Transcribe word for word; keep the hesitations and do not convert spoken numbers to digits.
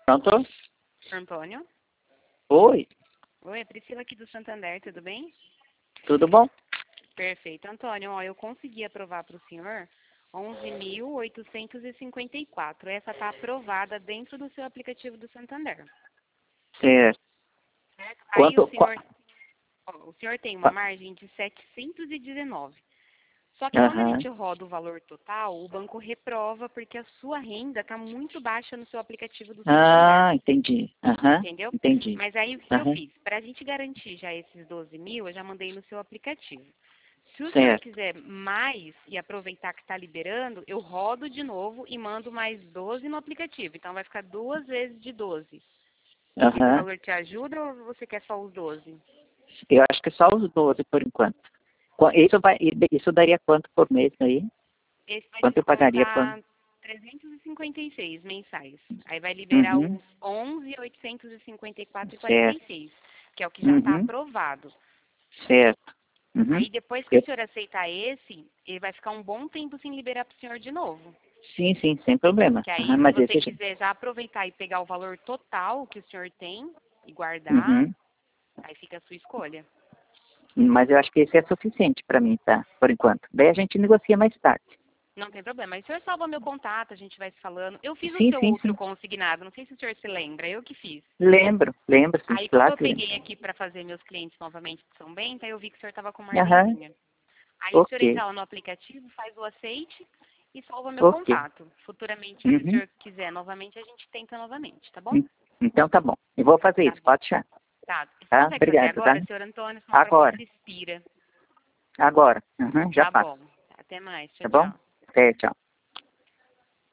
Pronto? Antônio? Oi, Oi, é Priscila aqui do Santander, tudo bem? tudo bom? Perfeito. Antônio, ó, eu consegui aprovar para o senhor onze mil oitocentos e cinquenta e quatro. Essa está aprovada dentro do seu aplicativo do Santander. Certo. Aí o Quanto? qua- senhor, ó, o senhor tem uma qua- margem de setecentos e dezenove. Só que quando a Aham. gente roda o valor total, o banco reprova porque a sua renda está muito baixa no seu aplicativo do Santander. Ah, entendi. Aham, Entendeu? entendi. Mas aí o que eu Aham. fiz? Para a gente garantir já esses doze mil, eu já mandei no seu aplicativo. Se o senhor Certo. quiser mais e aproveitar que está liberando, eu rodo de novo e mando mais doze no aplicativo. Então vai ficar duas vezes de doze. Esse Aham. valor te ajuda ou você quer só os doze? Eu acho que só os doze por enquanto. Qua- Isso, vai, isso daria quanto por mês aí? Esse vai Quanto eu pagaria por... descontar trezentos e cinquenta e seis mensais. Aí vai liberar Uhum. os onze mil oitocentos e cinquenta e quatro e quarenta e Certo. seis, que é o que já está Uhum. aprovado. Certo. Uhum. Aí depois que o Eu- senhor aceitar esse, ele vai ficar um bom tempo sem liberar para o senhor de novo. Sim, sim, sem problema. Que aí, Aham, se mas você esse... já- quiser já aproveitar e pegar o valor total que o senhor tem e guardar, Uhum. aí fica a sua escolha. Mas eu acho que esse é suficiente para mim, tá? Por enquanto. Daí a gente negocia mais tarde. Não tem problema. Aí o senhor salva meu contato, a gente vai se falando. Eu fiz o Sim, seu sim, outro sim. consignado, não sei se o senhor se lembra, eu que fiz. Lembro, lembro, sim, Aí, como claro eu que lembro. peguei aqui para fazer meus clientes novamente de São Bento, aí eu vi que o senhor estava com uma Aham, margenzinha. Aí, o senhor ok, entra lá no aplicativo, faz o aceite e salva meu ok. contato. Futuramente, se o Uhum. senhor quiser novamente, a gente tenta novamente, tá bom? En- Então tá bom. Eu vou fazer Tá isso, bom. pode deixar. Tá. Você Tá? consegue fazer Obrigado, tá? agora, senhor Antônio? Senão para mim Agora, se expira. agora. Uhum, já Tá faço. bom. Até mais. Tchau, Tá bom? tchau. Até, tchau.